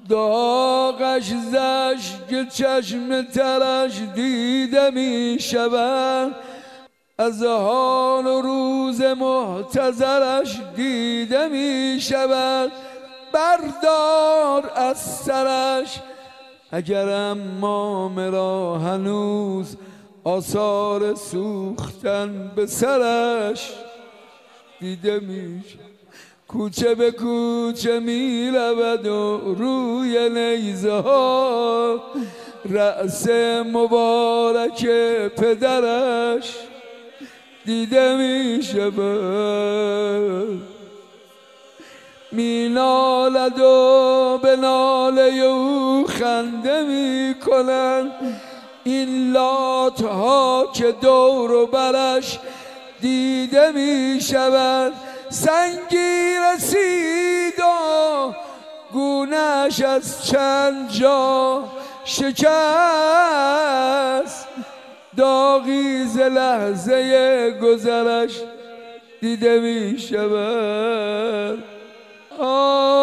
داغش زشک چشم ترش دیده می شود، از حال و روز محتضرش دیده می شود. بردار از سرش اگرم امام را هنوز آثار سوختن به سرش دیده می شود. کوچه به کوچه می رود و روی نیزه ها رأس مبارک پدرش دیده می شود. می نالد و به ناله او خنده می کنند این لات ها که دور و برش دیده می شود. سنگی رسید و گونه‌اش از چند جا شکست، داغی ز لحظه گذرش دیده می شود.